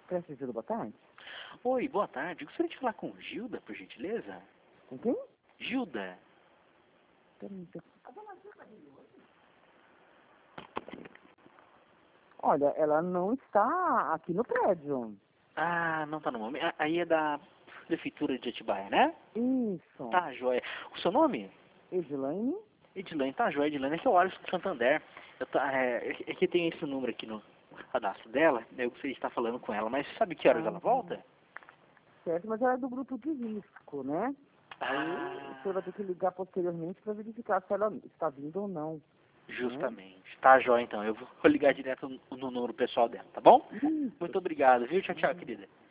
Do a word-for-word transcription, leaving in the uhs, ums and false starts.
Presta atenção, boa tarde. Oi, boa tarde. Gostaria de falar com Gilda, por gentileza? Com quem? Gilda. Peraí, deixa eu- Olha, ela não está aqui no prédio. Ah, não tá no momento. Ah, aí é da Prefeitura de Atibaia, né? Isso. Tá, joia. O seu nome? Edilane? Edilane, tá, joia. Edilane, é que eu olho do Santander. Eu tá, é, é que tem esse número aqui no cadastro dela, daí eu gostaria de estar falando com ela. Mas sabe que horas Ah, ela volta? certo, mas ela é do grupo de risco, né? Aí o senhor vai ter que ligar posteriormente para verificar se ela está vindo ou não. Justamente. Tá, joia, então. Eu vou ligar direto no, no número pessoal dela, tá bom? Isso. Muito obrigado, viu? Tchau, tchau, querida.